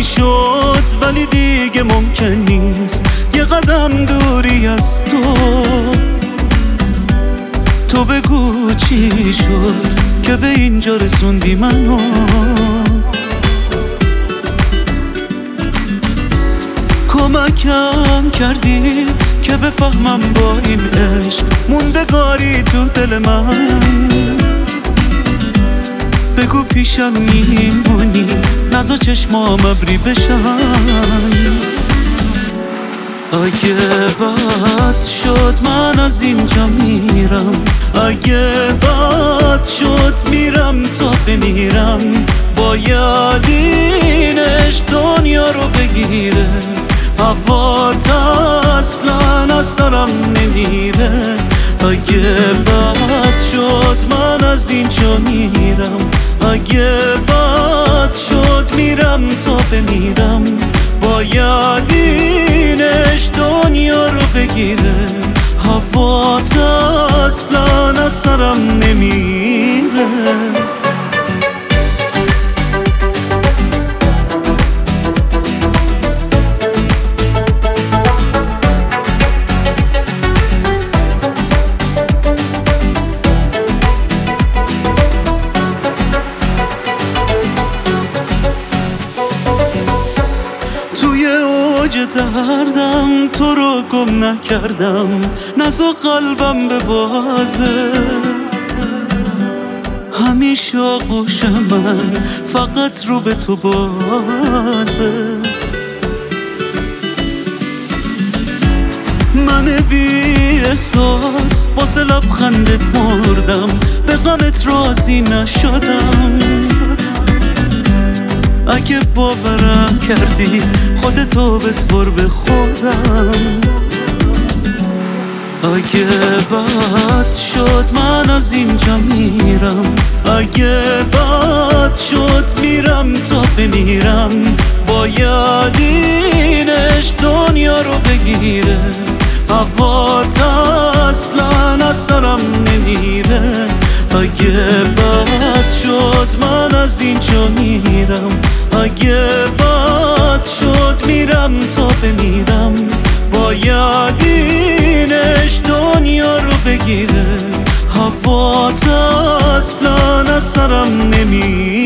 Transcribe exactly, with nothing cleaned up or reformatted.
میشد ولی دیگه ممکن نیست یه قدم دوری از تو. تو بگو چی شد که به اینجا رسوندی منو. کمکم کردی که بفهمم با این عشق موندگاری تو دل من. بگو پیشم میمونی نزا چشمام ابری بشن. اگه بد شد من از اینجا میرم، اگه بد شد میرم تا بمیرم. باید این عشق دنیا رو بگیره، هوات اصلا از سرم نمیره. اگه بد شد من از اینجا میرم، اگه بد شد میرم تا بمیرم. باید این عشق دنیا رو بگیره، هوات اصلا از سرم نمیره. توی اوج دردم تو رو گم نکردم، نزا قلبم به بازه. همیشه آغوش من فقط رو به تو بازه. من بی احساس واسه لبخندت مردم، به غمت راضی نشدم. اگه باورم کردی خودتو بسپر به خودم. اگه بد شد من از اینجا میرم، اگه بد شد میرم تا بمیرم. باید این عشق دنیا رو بگیره، هوات اصلا از سرم نمیره. اگه بد شد من از اینجا میرم، اگه بد شد میرم تا بمیرم. باید این عشق دنیا رو بگیره، هوات اصلا از سرم نمیره.